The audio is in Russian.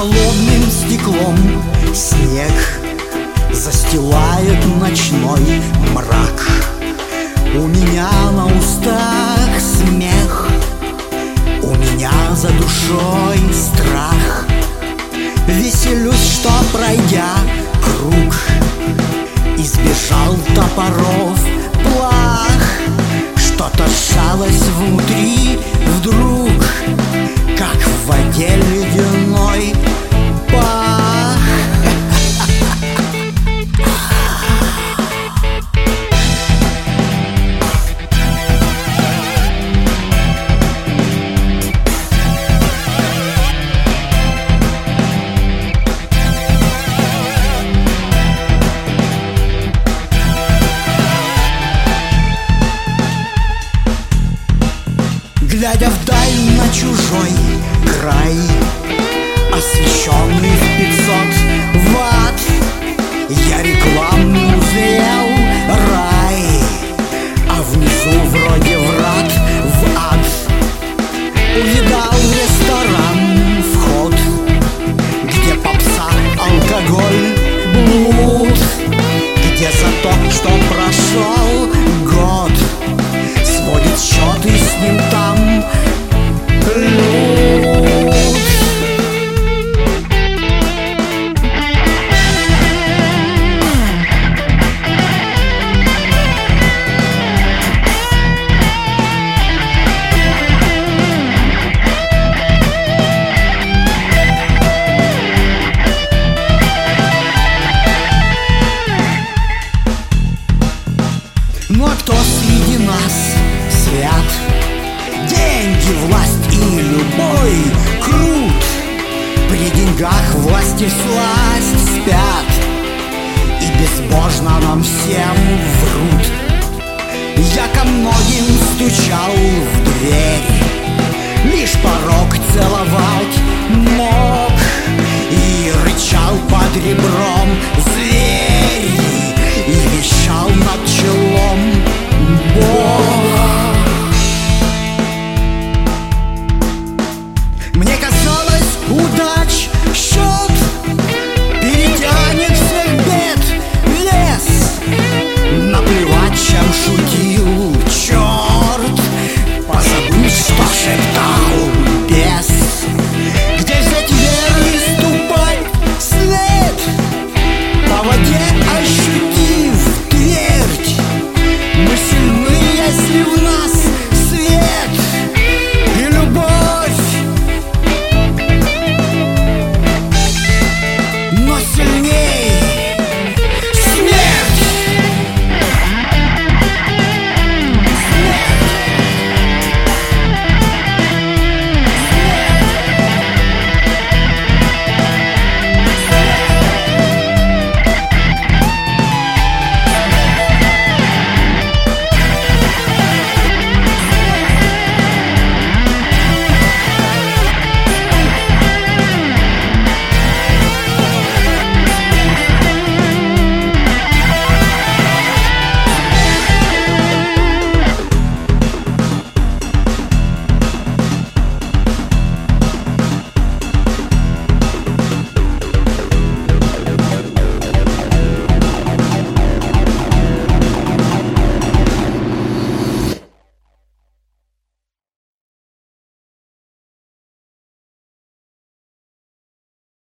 холодным стеклом снег застилает ночной мрак. У меня на устах смех, у меня за душой страх. Веселюсь, что, пройдя круг, избежал топоров плах. Что-то сжалось внутри вдруг, как в воде ледяной пах. Глядя вдаль на чужой край, освещенный в 500 ватт, я рекламный узрел рай, а внизу вроде врат в ад. Увидал ресторан, вход, где попса, алкоголь, блуд, где за то, что прошел год, сводит счеты с ним там люд. Ну а кто среди нас свят? Деньги, власть и любой крут. При деньгах власть и сласть спят, и безбожно нам всем врут. Я ко многим стучал в дверь, лишь порог целовать мог.